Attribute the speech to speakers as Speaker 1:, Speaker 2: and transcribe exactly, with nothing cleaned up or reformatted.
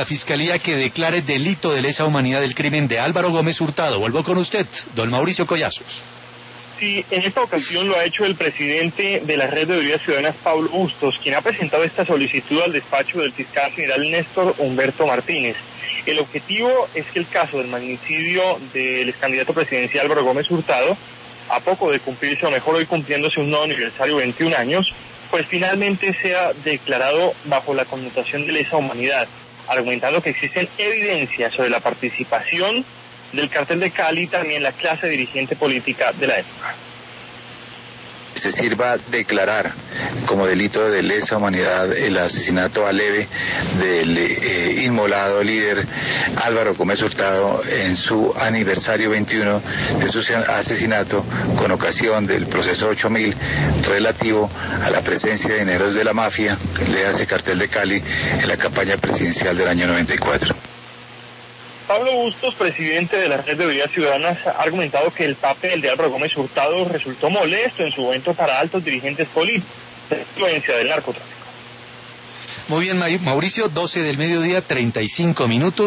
Speaker 1: la Fiscalía que declare delito de lesa humanidad el crimen de Álvaro Gómez Hurtado. Vuelvo con usted, don Mauricio Collazos.
Speaker 2: Sí, en esta ocasión lo ha hecho el presidente de la Red de Veedurías Ciudadanas, Pablo Bustos, quien ha presentado esta solicitud al despacho del fiscal general Néstor Humberto Martínez. El objetivo es que el caso del magnicidio del ex candidato presidencial Álvaro Gómez Hurtado, a poco de cumplirse, o mejor hoy cumpliéndose un nuevo aniversario, veintiún años, pues finalmente sea declarado bajo la connotación de lesa humanidad, argumentando que existen evidencias sobre la participación del cartel de Cali y también la clase dirigente política de la época.
Speaker 3: Se sirva declarar como delito de lesa humanidad el asesinato aleve del eh, inmolado líder Álvaro Gómez Hurtado en su aniversario veintiuno de su asesinato con ocasión del proceso ocho mil relativo a la presencia de dineros de la mafia, le hace cartel de Cali en la campaña presidencial del año noventa y cuatro.
Speaker 2: Pablo Bustos, presidente de la Red de Veedurías Ciudadanas, ha argumentado que el papel de Álvaro Gómez Hurtado resultó molesto en su momento para altos dirigentes políticos de influencia del narcotráfico.
Speaker 1: Muy bien, Mauricio, doce del mediodía, treinta y cinco minutos.